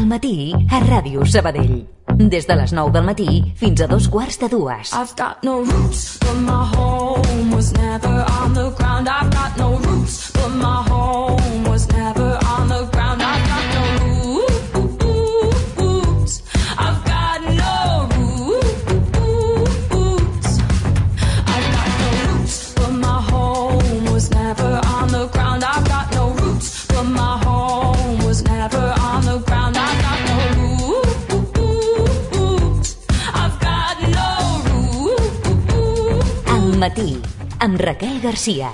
matí a Ràdio Sabadell. Des de les 9 del matí fins a 2:15. I've got no roots, but my home was never on the ground. I've got no roots, but my home was never on the ground. I've got no roots. I've got no roots. I've got no roots, but my home was never on the ground. I've got no roots, but my home was never on the ground. I've got no roots. Al matí, amb Raquel García.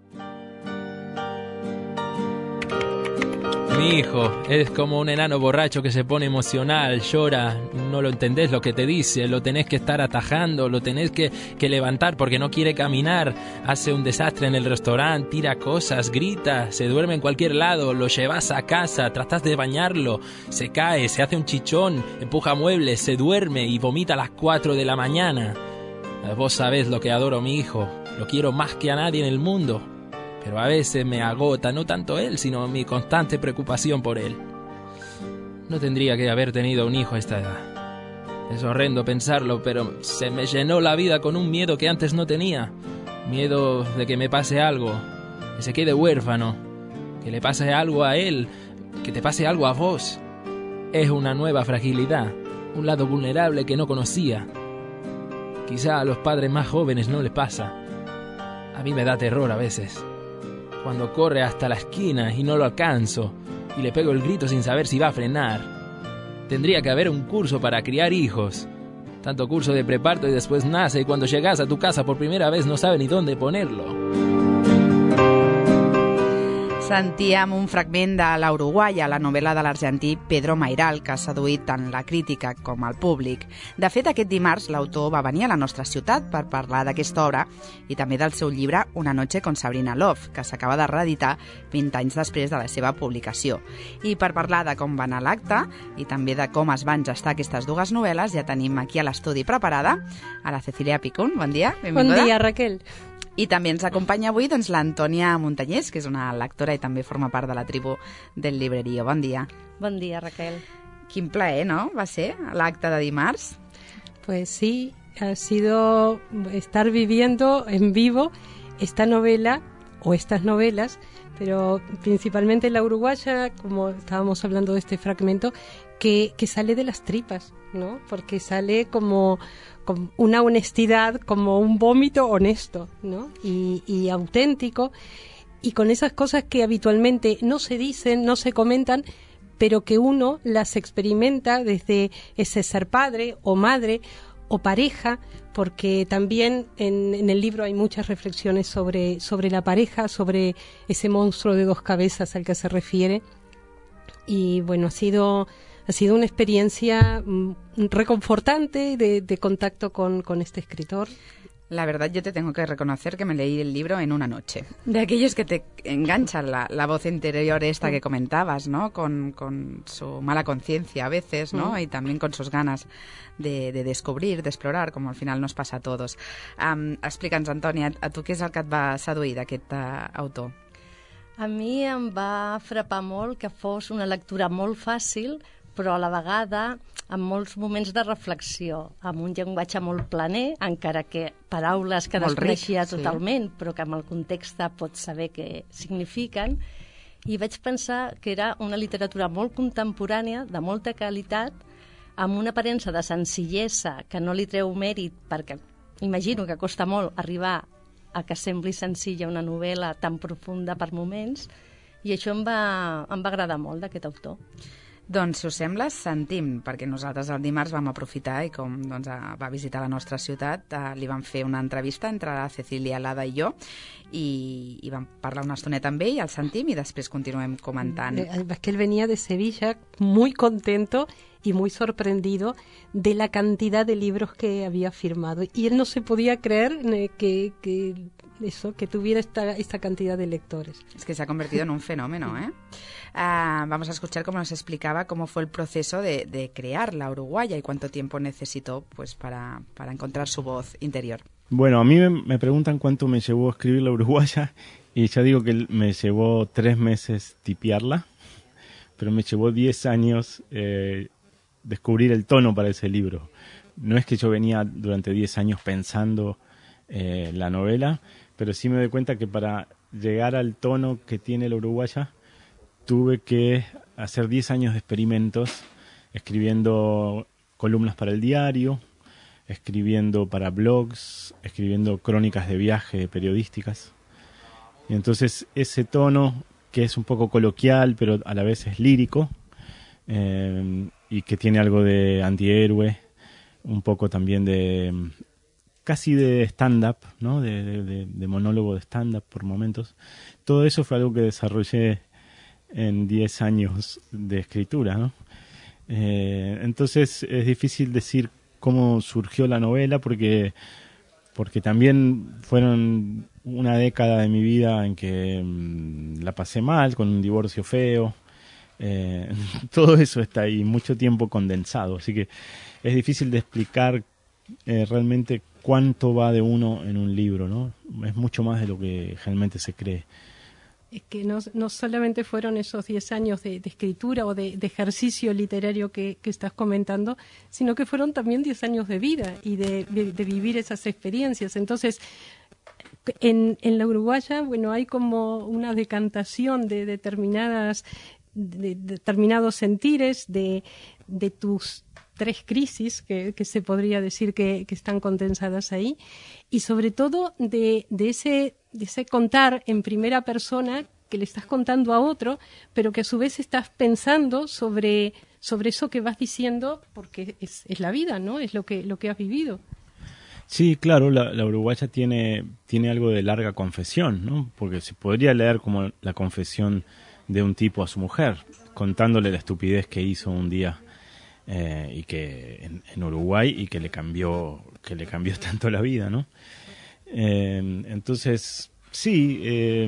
Mi hijo es como un enano borracho que se pone emocional, llora, no lo entendés lo que te dice, lo tenés que estar atajando, lo tenés que levantar porque no quiere caminar, hace un desastre en el restaurante, tira cosas, grita, se duerme en cualquier lado, lo llevas a casa, tratás de bañarlo, se cae, se hace un chichón, empuja muebles, se duerme y vomita a las 4 de la mañana. Vos sabés lo que adoro a mi hijo, lo quiero más que a nadie en el mundo. Pero a veces me agota, no tanto él, sino mi constante preocupación por él. No tendría que haber tenido un hijo a esta edad. Es horrendo pensarlo, pero se me llenó la vida con un miedo que antes no tenía. Miedo de que me pase algo, que se quede huérfano, que le pase algo a él, que te pase algo a vos. Es una nueva fragilidad, un lado vulnerable que no conocía. Quizá a los padres más jóvenes no les pasa. A mí me da terror a veces. Cuando corre hasta la esquina y no lo alcanzo, y le pego el grito sin saber si va a frenar. Tendría que haber un curso para criar hijos. Tanto curso de preparto y después nace, y cuando llegas a tu casa por primera vez no sabe ni dónde ponerlo. Sentíem un fragment de l'Uruguaya, la novel·la de l'argentí Pedro Mairal, que ha seduït tant la crítica com el públic. De fet, aquest dimarts l'autor va venir a la nostra ciutat per parlar d'aquesta obra i també del seu llibre Una noche con Sabrina Love, que s'acaba de reeditar 20 anys després de la seva publicació. I per parlar de com va anar l'acte i també de com es van gestar aquestes dues novel·les, ja tenim aquí a l'estudi preparada a la Cecília Picún. Bon dia, benvinguda. Bon dia, Raquel. I també ens acompanya avui l'Antònia Montañés, que és una lectora i també forma part de la tribu del Librerío. Bon dia. Bon dia, Raquel. Quin plaer, ¿no?, va ser l'acte de dimarts. Pues sí, ha sido estar viviendo en vivo esta novela o estas novelas, pero principalmente la uruguaya, como estábamos hablando de este fragmento, que sale de las tripas, ¿no? Porque sale como con una honestidad, como un vómito honesto, ¿no? Y auténtico, y con esas cosas que habitualmente no se dicen, no se comentan, pero que uno las experimenta desde ese ser padre o madre o pareja, porque también en el libro hay muchas reflexiones sobre la pareja, sobre ese monstruo de dos cabezas al que se refiere. Y bueno, ha sido una experiencia reconfortante de contacto con este escritor. La verdad, yo te tengo que reconocer que me leí el libro en una noche. De aquellos que te enganchan la voz interior esta que comentabas, ¿no? Con su mala conciencia a veces, ¿no? Y también con sus ganas de descobrir, de explorar, como al final nos pasa a todos. Explica'ns, Antònia, a tu què és el que et va seduir d'aquest autor? A mi em va frapar molt que fos una lectura molt fàcil, però a la vegada amb molts moments de reflexió, amb un llenguatge molt planer, encara que paraules que desconeixia totalment, però que amb el context pots saber què signifiquen. I vaig pensar que era una literatura molt contemporània, de molta qualitat, amb una aparença de senzillesa que no li treu mèrit, perquè imagino que costa molt arribar a que sembli senzilla una novel·la tan profunda per moments, i això em va agradar molt d'aquest autor. Doncs, si us sembla, sentim, perquè nosaltres el dimarts vam aprofitar i com va visitar la nostra ciutat, li vam fer una entrevista entre la Cecília Lada i jo i vam parlar una estoneta amb ell, el sentim i després continuem comentant. Es que él venía de Sevilla muy contento y muy sorprendido de la cantidad de libros que había firmado. Y él no se podía creer que tuviera esta cantidad de lectores. Es que se ha convertido en un fenómeno, ¿eh? Vamos a escuchar cómo nos explicaba cómo fue el proceso de crear la Uruguaya y cuánto tiempo necesitó pues para encontrar su voz interior. Bueno, a mí me preguntan cuánto me llevó a escribir la Uruguaya y ya digo que me llevó 3 meses tipearla, pero me llevó 10 años descubrir el tono para ese libro. No es que yo venía durante 10 años pensando la novela, pero sí me doy cuenta que para llegar al tono que tiene la uruguaya tuve que hacer 10 años de experimentos, escribiendo columnas para el diario, escribiendo para blogs, escribiendo crónicas de viaje periodísticas. Y entonces ese tono, que es un poco coloquial, pero a la vez es lírico, y que tiene algo de antihéroe, un poco también de casi de stand-up, ¿no? de monólogo de stand-up por momentos. Todo eso fue algo que desarrollé en 10 años de escritura, ¿no? Entonces es difícil decir cómo surgió la novela, porque también fueron una década de mi vida en que la pasé mal, con un divorcio feo. Todo eso está ahí, mucho tiempo condensado, así que es difícil de explicar realmente cuánto va de uno en un libro, ¿no? Es mucho más de lo que generalmente se cree. Es que no solamente fueron esos 10 años de escritura o de ejercicio literario que estás comentando, sino que fueron también 10 años de vida y de vivir esas experiencias. Entonces, en la uruguaya, bueno, hay como una decantación de determinados sentires, de tus 3 crisis que se podría decir que están condensadas ahí, y sobre todo de ese contar en primera persona que le estás contando a otro, pero que a su vez estás pensando sobre eso que vas diciendo, porque es la vida, ¿no? Es lo que has vivido. Sí, claro, la uruguaya tiene algo de larga confesión, ¿no? Porque se podría leer como la confesión de un tipo a su mujer, contándole la estupidez que hizo un día y que en Uruguay, y que le cambió tanto la vida, ¿no? Entonces, sí,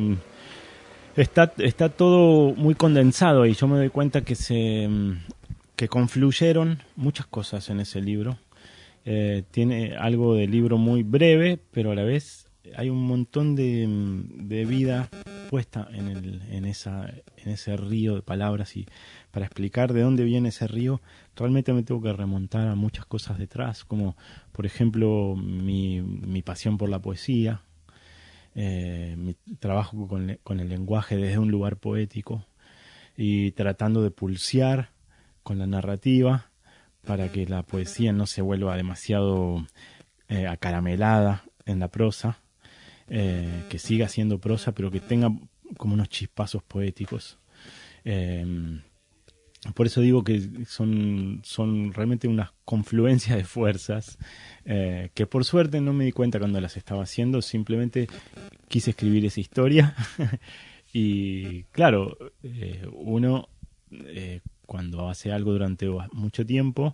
está todo muy condensado, y yo me doy cuenta que confluyeron muchas cosas en ese libro. Tiene algo de libro muy breve, pero a la vez hay un montón de vida puesta en ese río de palabras, y para explicar de dónde viene ese río realmente me tengo que remontar a muchas cosas detrás, como por ejemplo mi pasión por la poesía, mi trabajo con el lenguaje desde un lugar poético y tratando de pulsear con la narrativa para que la poesía no se vuelva demasiado acaramelada en la prosa, que siga siendo prosa, pero que tenga como unos chispazos poéticos. Por eso digo que son realmente unas confluencias de fuerzas que por suerte no me di cuenta cuando las estaba haciendo. Simplemente quise escribir esa historia y claro, uno cuando hace algo durante mucho tiempo,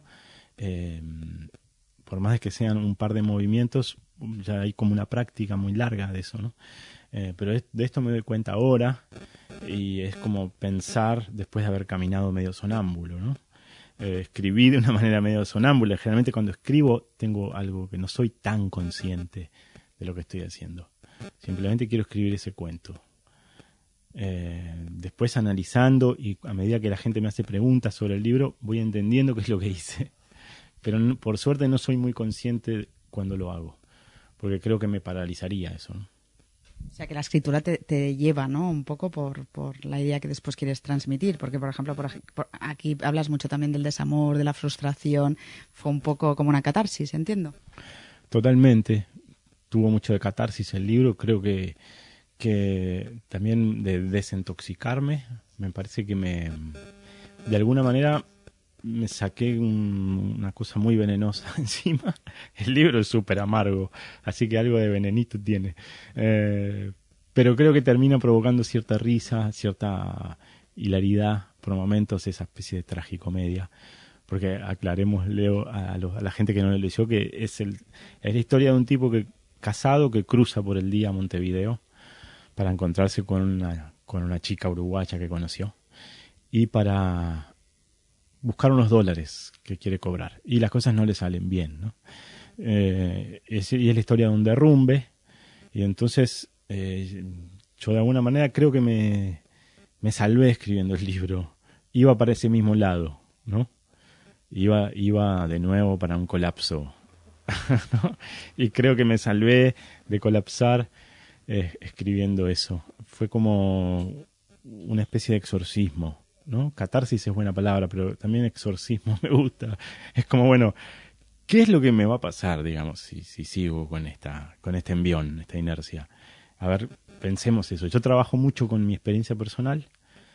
por más de que sean un par de movimientos, ya hay como una práctica muy larga de eso, ¿no? Pero de esto me doy cuenta ahora, y es como pensar después de haber caminado medio sonámbulo, ¿no? Escribí de una manera medio sonámbula. Generalmente cuando escribo tengo algo que no soy tan consciente de lo que estoy haciendo. Simplemente quiero escribir ese cuento. Después analizando, y a medida que la gente me hace preguntas sobre el libro, voy entendiendo qué es lo que hice. Pero por suerte no soy muy consciente cuando lo hago, porque creo que me paralizaría eso, ¿no? O sea, que la escritura te lleva, ¿no? Un poco por la idea que después quieres transmitir. Porque, por ejemplo, aquí hablas mucho también del desamor, de la frustración. Fue un poco como una catarsis, entiendo. Totalmente. Tuvo mucho de catarsis el libro. Creo que también de desintoxicarme. Me parece que de alguna manera me saqué una cosa muy venenosa encima. El libro es súper amargo, así que algo de venenito tiene. Pero creo que termina provocando cierta risa, cierta hilaridad por momentos, esa especie de tragicomedia. Porque aclaremos, Leo, a la gente que no lo leyó, que es la historia de un tipo casado que cruza por el día a Montevideo para encontrarse con una chica uruguaya que conoció y para buscar unos dólares que quiere cobrar, y las cosas no le salen bien, ¿no? Y es la historia de un derrumbe, y entonces yo de alguna manera creo que me salvé escribiendo el libro, iba para ese mismo lado, ¿no? Iba de nuevo para un colapso, ¿no? Y creo que me salvé de colapsar escribiendo eso. Fue como una especie de exorcismo, ¿no? Catarsis es buena palabra, pero también exorcismo me gusta. Es como, bueno, ¿qué es lo que me va a pasar, digamos, si sigo con este envión, esta inercia? A ver, pensemos eso. Yo trabajo mucho con mi experiencia personal,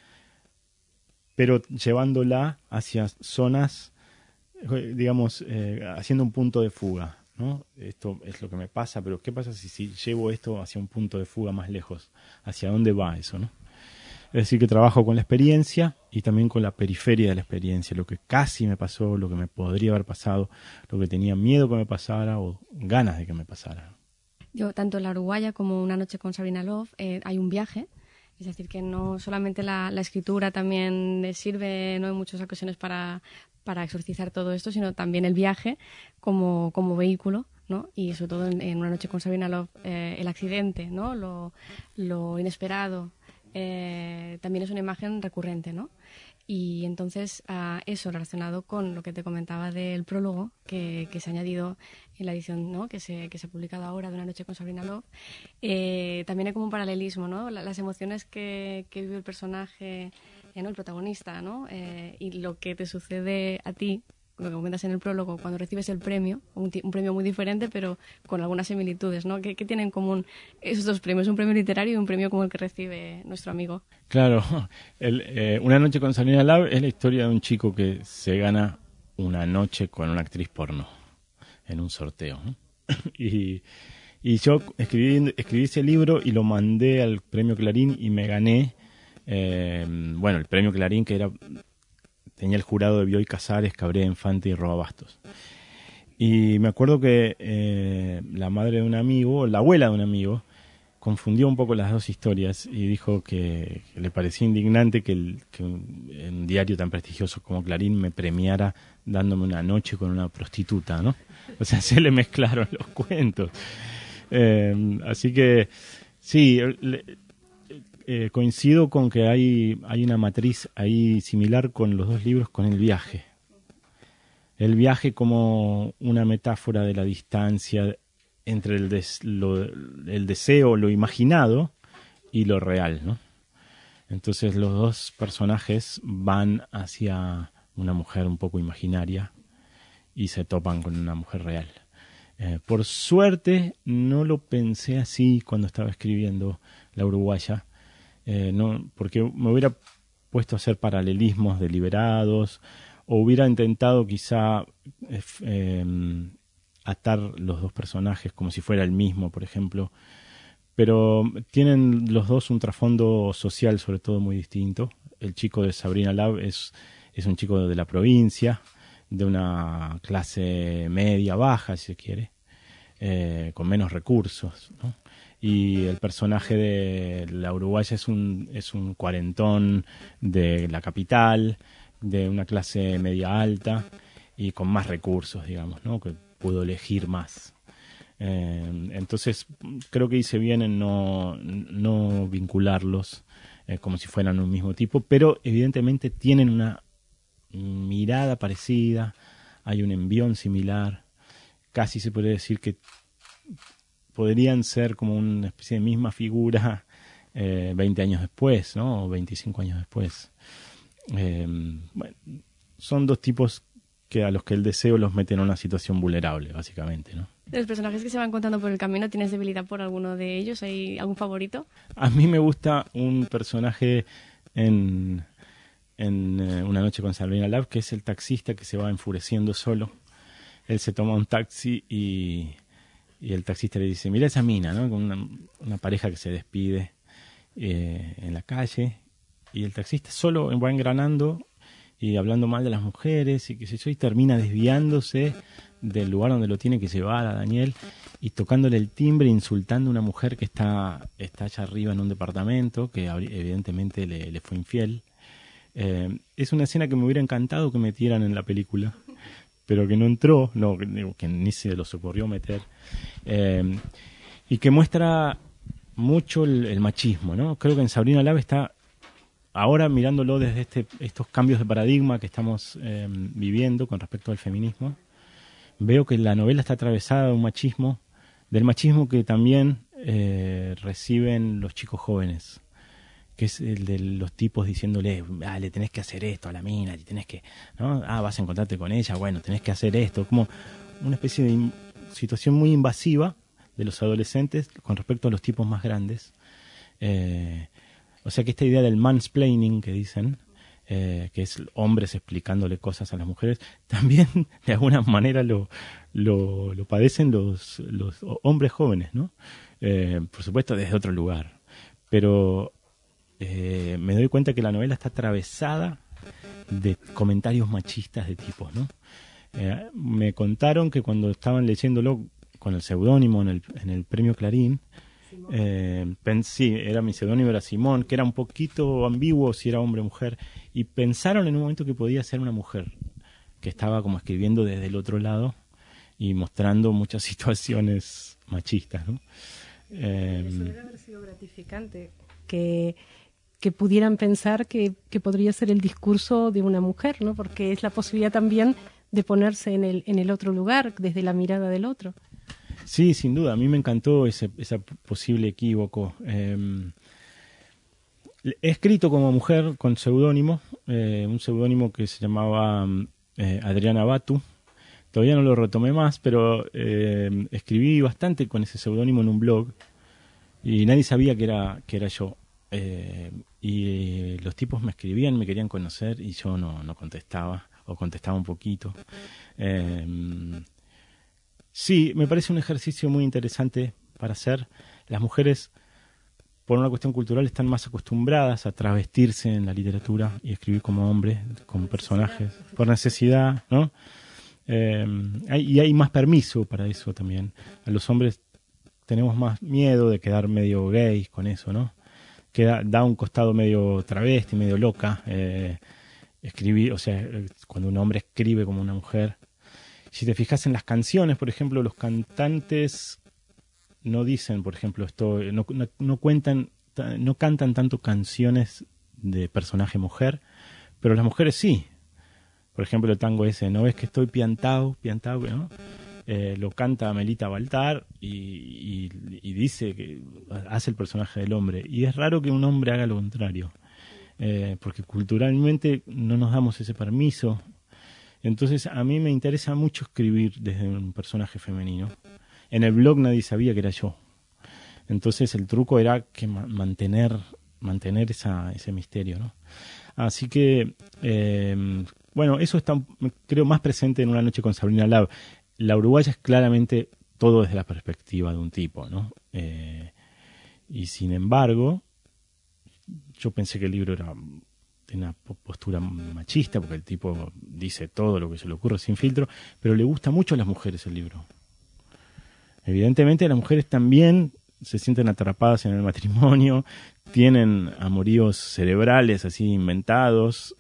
pero llevándola hacia zonas, digamos, haciendo un punto de fuga, ¿no? Esto es lo que me pasa, pero ¿qué pasa si llevo esto hacia un punto de fuga más lejos? ¿Hacia dónde va eso, no? Es decir, que trabajo con la experiencia y también con la periferia de la experiencia, lo que casi me pasó, lo que me podría haber pasado, lo que tenía miedo que me pasara o ganas de que me pasara. Yo, tanto en La Uruguaya como Una noche con Sabrina Love, hay un viaje. Es decir, que no solamente la escritura también sirve, no en muchas ocasiones para exorcizar todo esto, sino también el viaje como vehículo, ¿no? Y sobre todo en Una noche con Sabrina Love, el accidente, ¿no? Lo inesperado, también es una imagen recurrente, ¿no? Y entonces eso relacionado con lo que te comentaba del prólogo que se ha añadido en la edición, ¿no? que se ha publicado ahora de Una noche con Sabrina Love, también hay como un paralelismo, ¿no? Las emociones que vive el personaje, ¿no? El protagonista, ¿no? Y lo que te sucede a ti, lo que comentas en el prólogo, cuando recibes el premio, un premio muy diferente, pero con algunas similitudes, ¿no? ¿Qué tienen en común esos dos premios? Un premio literario y un premio como el que recibe nuestro amigo. Claro, Una noche con Sabrina Love es la historia de un chico que se gana una noche con una actriz porno en un sorteo, ¿no? Y yo escribí ese libro y lo mandé al premio Clarín y me gané, el premio Clarín que tenía el jurado de Bioy Casares, Cabrera Infante y Roa Bastos. Y me acuerdo que la madre de un amigo, la abuela de un amigo, confundió un poco las dos historias y dijo que le parecía indignante que un diario tan prestigioso como Clarín me premiara dándome una noche con una prostituta, ¿no? O sea, se le mezclaron los cuentos. Así que sí, coincido con que hay una matriz ahí similar con los dos libros, con el viaje. El viaje como una metáfora de la distancia entre el deseo, lo imaginado y lo real, ¿no? Entonces los dos personajes van hacia una mujer un poco imaginaria y se topan con una mujer real. Por suerte no lo pensé así cuando estaba escribiendo La Uruguaya, no, porque me hubiera puesto a hacer paralelismos deliberados o hubiera intentado quizá atar los dos personajes como si fuera el mismo, por ejemplo, pero tienen los dos un trasfondo social sobre todo muy distinto. El chico de Sabrina Love es un chico de la provincia, de una clase media baja, si se quiere, con menos recursos, ¿no? Y el personaje de La Uruguaya es un cuarentón de la capital, de una clase media alta y con más recursos, digamos, ¿no? Que pudo elegir más. Entonces creo que hice bien en no vincularlos como si fueran un mismo tipo, pero evidentemente tienen una mirada parecida, hay un envión similar, casi se podría decir que podrían ser como una especie de misma figura 20 años después, ¿no? O 25 años después. Bueno, son dos tipos a los que el deseo los mete en una situación vulnerable, básicamente, ¿no? De los personajes que se van contando por el camino, ¿tienes debilidad por alguno de ellos? ¿Hay algún favorito? A mí me gusta un personaje en Una noche con Sabrina Love, que es el taxista que se va enfureciendo solo. Él se toma un taxi y el taxista le dice, mira esa mina, ¿no? Con una pareja que se despide en la calle, y el taxista solo va engranando y hablando mal de las mujeres y qué sé yo, y termina desviándose del lugar donde lo tiene que llevar a Daniel y tocándole el timbre, insultando a una mujer que está allá arriba en un departamento, que evidentemente le fue infiel. Es una escena que me hubiera encantado que metieran en la película, pero que no entró, que ni se los ocurrió meter, y que muestra mucho el machismo, ¿no? Creo que en Sabrina Love está ahora mirándolo desde estos cambios de paradigma que estamos viviendo con respecto al feminismo, veo que la novela está atravesada de un machismo, del machismo que también reciben los chicos jóvenes, que es el de los tipos diciéndole, le tenés que hacer esto a la mina, le tenés que, ¿no? Vas a encontrarte con ella, bueno, tenés que hacer esto, como una especie de situación muy invasiva de los adolescentes con respecto a los tipos más grandes. O sea que esta idea del mansplaining que dicen, que es hombres explicándole cosas a las mujeres, también de alguna manera lo padecen los hombres jóvenes, ¿no? Por supuesto desde otro lugar, pero me doy cuenta que la novela está atravesada de comentarios machistas de tipos, ¿no? Me contaron que cuando estaban leyéndolo con el seudónimo en el premio Clarín, sí, era mi seudónimo, era Simón, que era un poquito ambiguo si era hombre o mujer, y pensaron en un momento que podía ser una mujer que estaba como escribiendo desde el otro lado y mostrando muchas situaciones machistas, ¿no? Eso debe haber sido gratificante, que pudieran pensar que podría ser el discurso de una mujer, ¿no? Porque es la posibilidad también de ponerse en el otro lugar, desde la mirada del otro. Sí, sin duda, a mí me encantó ese posible equívoco. He escrito como mujer con seudónimo, un seudónimo que se llamaba Adriana Batu. Todavía no lo retomé más, pero escribí bastante con ese seudónimo en un blog y nadie sabía que era yo. Y los tipos me escribían, me querían conocer y yo no contestaba, o contestaba un poquito. Sí, me parece un ejercicio muy interesante para hacer. Las mujeres, por una cuestión cultural, están más acostumbradas a travestirse en la literatura y escribir como hombres, como personajes, por necesidad, ¿no? Y hay más permiso para eso también. A los hombres tenemos más miedo de quedar medio gays con eso, ¿no? Que da un costado medio travesti, medio loca. Escribir, o sea, cuando un hombre escribe como una mujer. Si te fijas en las canciones, por ejemplo, los cantantes no dicen, por ejemplo, esto, no cantan tanto canciones de personaje mujer, pero las mujeres sí. Por ejemplo, el tango ese, ¿no ves que estoy piantao, ¿no? Lo canta Melita Baltar y dice que hace el personaje del hombre. Y es raro que un hombre haga lo contrario, porque culturalmente no nos damos ese permiso. Entonces a mí me interesa mucho escribir desde un personaje femenino. En el blog nadie sabía que era yo. Entonces el truco era que mantener ese misterio, ¿no? Así que, bueno, eso está, creo, más presente en Una noche con Sabrina Lab. La uruguaya es claramente todo desde la perspectiva de un tipo, ¿no? Y sin embargo, yo pensé que el libro tiene una postura machista, porque el tipo dice todo lo que se le ocurre sin filtro, pero le gusta mucho a las mujeres el libro. Evidentemente las mujeres también se sienten atrapadas en el matrimonio, tienen amoríos cerebrales así inventados,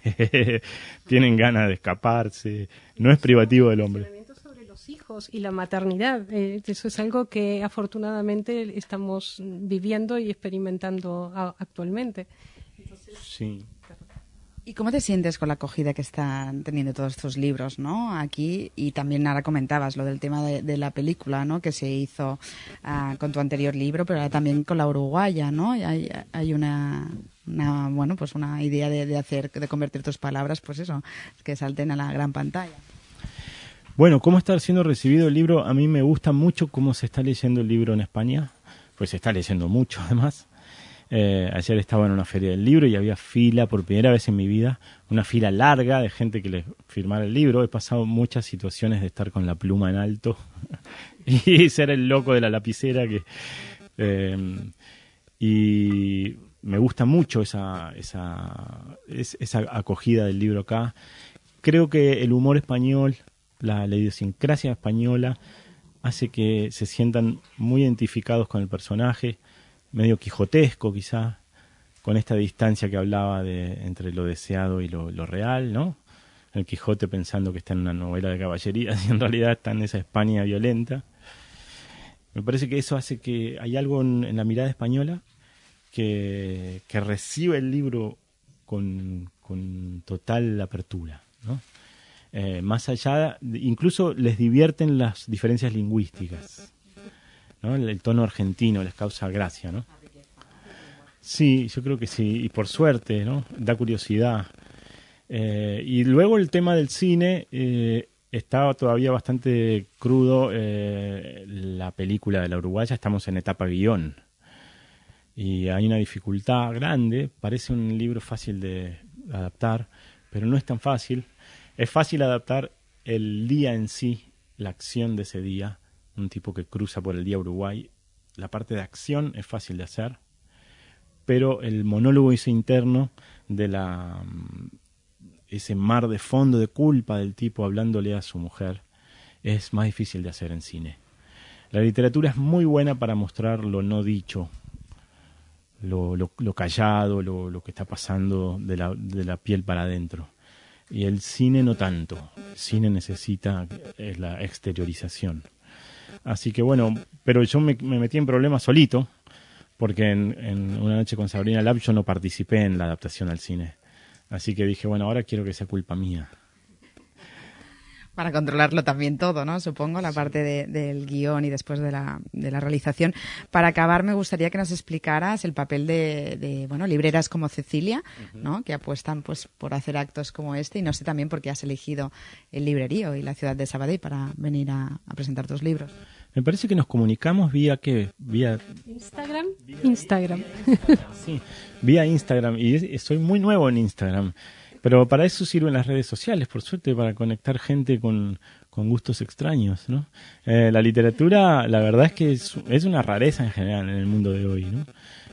tienen ganas de escaparse, no es privativo del hombre. Sobre los hijos y la maternidad, eso es algo que afortunadamente estamos viviendo y experimentando actualmente. Entonces, sí. ¿Y cómo te sientes con la acogida que están teniendo todos estos libros, ¿no? Aquí, y también ahora comentabas lo del tema de la película, ¿no? Que se hizo con tu anterior libro, pero ahora también con la uruguaya, ¿no? Hay una idea de convertir tus palabras, pues eso, que salten a la gran pantalla. Bueno, ¿cómo está siendo recibido el libro? A mí me gusta mucho cómo se está leyendo el libro en España, pues se está leyendo mucho además. Ayer estaba en una feria del libro y había fila por primera vez en mi vida, una fila larga de gente que le firmara el libro. He pasado muchas situaciones de estar con la pluma en alto y ser el loco de la lapicera y me gusta mucho esa acogida del libro acá. Creo que el humor español, la idiosincrasia española hace que se sientan muy identificados con el personaje, medio quijotesco quizá, con esta distancia que hablaba entre lo deseado y lo real, ¿no? El Quijote pensando que está en una novela de caballerías y en realidad está en esa España violenta. Me parece que eso hace que hay algo en la mirada española que recibe el libro con total apertura, ¿no? Más allá, incluso les divierten las diferencias lingüísticas, ¿no? El tono argentino les causa gracia, ¿no? Sí, yo creo que sí, y por suerte, ¿no? Da curiosidad. Y luego el tema del cine, estaba todavía bastante crudo. La película de La Uruguaya, estamos en etapa guión. Y hay una dificultad grande. Parece un libro fácil de adaptar, pero no es tan fácil. Es fácil adaptar el día en sí, la acción de ese día, un tipo que cruza por el día Uruguay. La parte de acción es fácil de hacer, pero el monólogo ese interno de ese mar de fondo de culpa del tipo hablándole a su mujer es más difícil de hacer en cine. La literatura es muy buena para mostrar lo no dicho, lo callado, lo que está pasando de la piel para adentro. Y el cine no tanto. El cine necesita la exteriorización. Así que bueno, pero yo me metí en problemas solito, porque en Una noche con Sabrina Love yo no participé en la adaptación al cine. Así que dije, bueno, ahora quiero que sea culpa mía. Para controlarlo también todo, ¿no? Supongo, la parte del guión y después de la realización. Para acabar, me gustaría que nos explicaras el papel de libreras como Cecilia, ¿no? Que apuestan pues por hacer actos como este, y no sé también por qué has elegido el librerío y la ciudad de Sabadell para venir a presentar tus libros. Me parece que nos comunicamos vía Instagram. Sí, vía Instagram, y soy muy nuevo en Instagram. Pero para eso sirven las redes sociales, por suerte, para conectar gente con gustos extraños, ¿no? La literatura, la verdad es que es una rareza en general en el mundo de hoy, ¿no?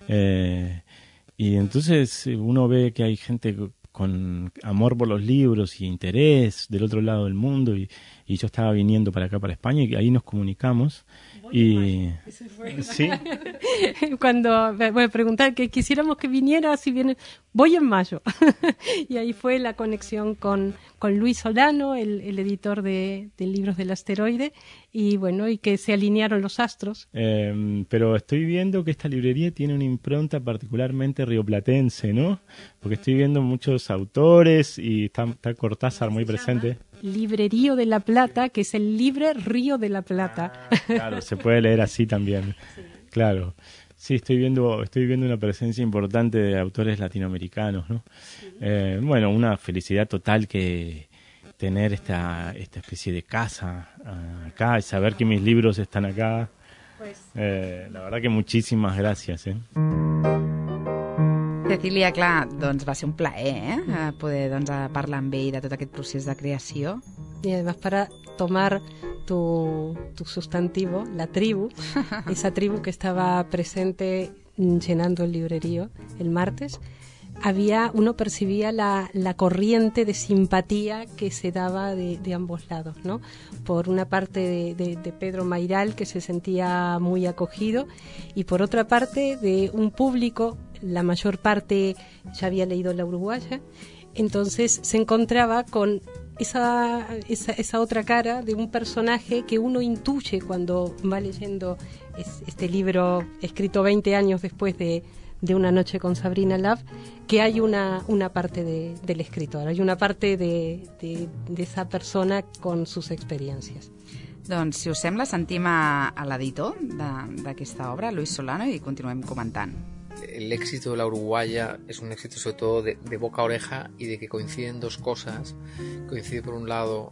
Y entonces uno ve que hay gente con amor por los libros y interés del otro lado del mundo, y yo estaba viniendo para acá, para España, y ahí nos comunicamos. ¿Sí? Cuando me preguntar que quisiéramos que viniera, si viene, voy en mayo. Y ahí fue la conexión con Luis Solano, el editor de Libros del Asteroide, y bueno, y que se alinearon los astros. Pero estoy viendo que esta librería tiene una impronta particularmente rioplatense, ¿no? Porque estoy viendo muchos autores y está Cortázar muy presente. Librerío de la Plata, que es el Libre Río de la Plata. Claro, se puede leer así también. Sí. Claro. Sí, estoy viendo una presencia importante de autores latinoamericanos, ¿no? Sí. Bueno, una felicidad total que tener esta especie de casa acá y saber que mis libros están acá. Pues. La verdad que muchísimas gracias, Cecília, clar, doncs va ser un plaer poder parlar amb ell de tot aquest procés de creació. Y además para tomar tu sustantivo, la tribu, esa tribu que estaba presente llenando el librerío el martes, uno percibía la corriente de simpatía que se daba de ambos lados, ¿no? Por una parte de Pedro Mayral, que se sentía muy acogido, y por otra parte de un público, la mayor parte ya había leído La Uruguaya, entonces se encontraba con esa otra cara de un personaje que uno intuye cuando va leyendo este libro escrito 20 años después de Una noche con Sabrina Love, que hay una parte del escritor, hay una parte de esa persona con sus experiencias. Doncs, si us sembla, sentim a l'editor d'aquesta obra, Luis Solano, i continuem comentant. El éxito de La Uruguaya es un éxito sobre todo de boca a oreja, y de que coinciden dos cosas. Coincide por un lado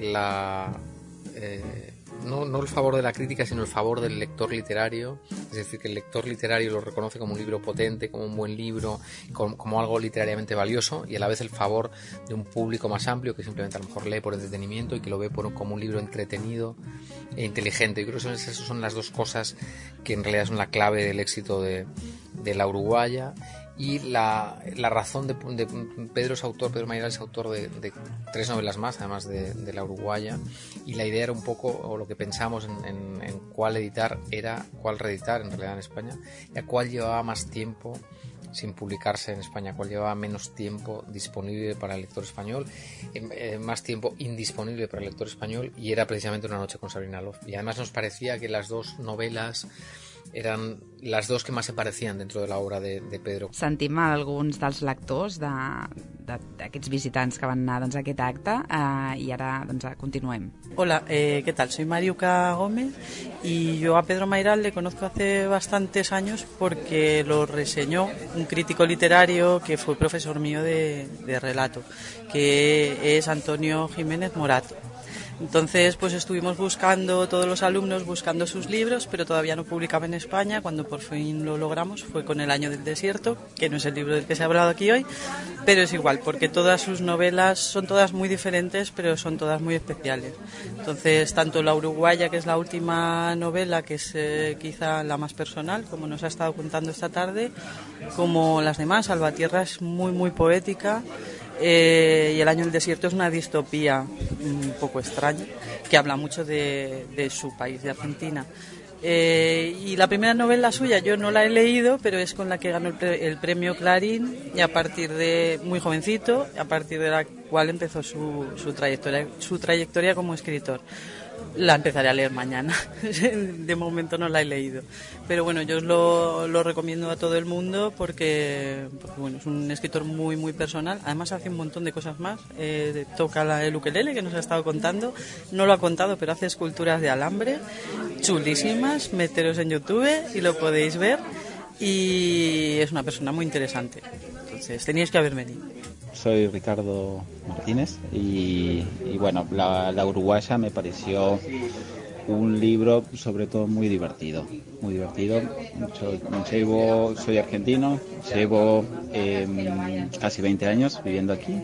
no el favor de la crítica, sino el favor del lector literario. Es decir, que el lector literario lo reconoce como un libro potente, como un buen libro, como algo literariamente valioso, y a la vez el favor de un público más amplio que simplemente a lo mejor lee por entretenimiento y que lo ve como un libro entretenido e inteligente. Yo creo que esas son las dos cosas que en realidad son la clave del éxito de La Uruguaya. Y la razón de Pedro Mayral es autor de 3 novelas más, además de La Uruguaya, y la idea era un poco, o lo que pensamos en cuál reeditar en realidad en España, y a cuál llevaba más tiempo sin publicarse en España, cuál llevaba menos tiempo disponible para el lector español, más tiempo indisponible para el lector español, y era precisamente Una noche con Sabrina Love. Y además nos parecía que las dos novelas eran las dos que más se parecían dentro de la obra de Pedro. Sentim alguns dels lectors d'aquests visitants que van anar doncs, a aquest acte i ara doncs, continuem. Hola, ¿qué tal? Soy Mariuca Gómez y yo a Pedro Mairal le conozco hace bastantes años porque lo reseñó un crítico literario que fue profesor mío de relato, que es Antonio Jiménez Morato. Entonces, pues estuvimos buscando, todos los alumnos buscando sus libros, pero todavía no publicaba en España. Cuando por fin lo logramos fue con El año del desierto, que no es el libro del que se ha hablado aquí hoy, pero es igual, porque todas sus novelas son todas muy diferentes, pero son todas muy especiales. Entonces, tanto La uruguaya, que es la última novela, que es quizá la más personal, como nos ha estado contando esta tarde, como las demás, Salvatierra es muy, muy poética. Y El año del desierto es una distopía un poco extraña que habla mucho de su país, de Argentina. Y la primera novela suya yo no la he leído, pero es con la que ganó el premio Clarín, y a partir de muy jovencito, a partir de la cual empezó su trayectoria como escritor. La empezaré a leer mañana. De momento no la he leído, pero bueno, yo os lo recomiendo a todo el mundo porque bueno, es un escritor muy muy personal. Además hace un montón de cosas más. Toca el ukelele, que nos ha estado contando. No lo ha contado, pero hace esculturas de alambre chulísimas. Meteros en YouTube y lo podéis ver, y es una persona muy interesante. Entonces teníais que haber venido. Soy Ricardo Martínez y bueno, la uruguaya me pareció un libro sobre todo muy divertido. Yo soy argentino, llevo casi 20 años viviendo aquí,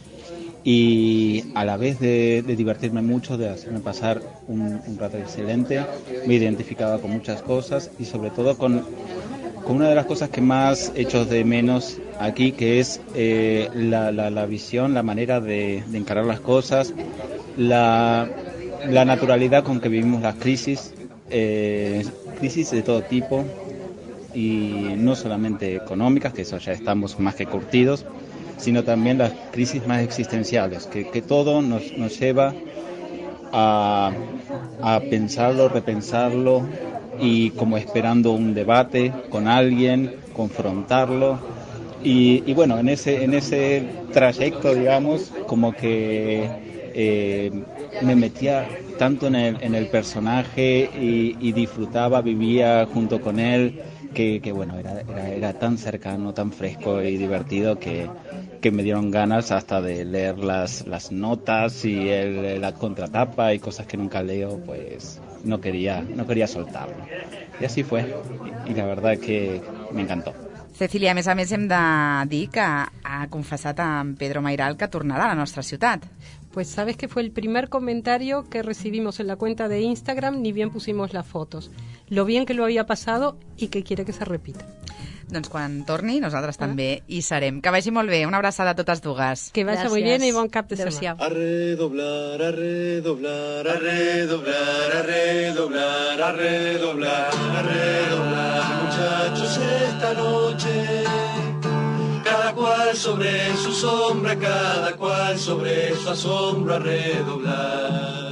y a la vez de divertirme mucho, de hacerme pasar un rato excelente, me identificaba con muchas cosas y sobre todo con una de las cosas que más echo de menos aquí, que es la visión, la manera de encarar las cosas, la naturalidad con que vivimos las crisis de todo tipo, y no solamente económicas, que eso ya estamos más que curtidos, sino también las crisis más existenciales, que todo nos lleva a pensarlo, repensarlo, y como esperando un debate con alguien, confrontarlo, y bueno, en ese trayecto, digamos, como que me metía tanto en el personaje y disfrutaba, vivía junto con él, que bueno, era tan cercano, tan fresco y divertido que me dieron ganas hasta de leer las notas y la contratapa y cosas que nunca leo, pues no quería soltarlo. I així fue, i la verdad que me encantó. Cecília, a més hem de dir que ha confessat a Pedro Mairal que tornarà a la nostra ciutat. Pues sabes que fue el primer comentario que recibimos en la cuenta de Instagram, ni bien pusimos las fotos. Lo bien que lo había pasado y que quiere que se repita. Doncs quan torni, nosaltres també hi serem. Que vagi molt bé, una abraçada a totes dues. Que vaya muy bien y bon cap de setmana. A redoblar, a redoblar, a redoblar, a redoblar, a redoblar, a redoblar, muchachos, esta noche. Cada cual sobre su sombra, cada cual sobre su asombro, a redoblar,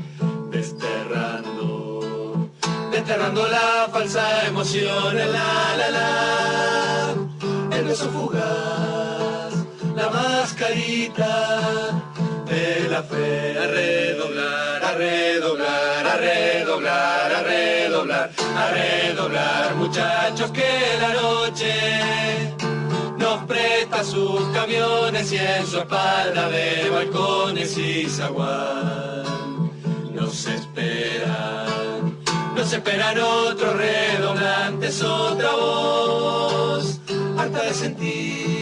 desterrando la falsa emoción, el el beso fugaz, la mascarita de la fe, a redoblar, a redoblar, a redoblar, a redoblar, a redoblar, muchachos, que la noche nos presta sus camiones y en su espalda de balcones y zaguán nos esperan otros redoblantes, otra voz harta de sentir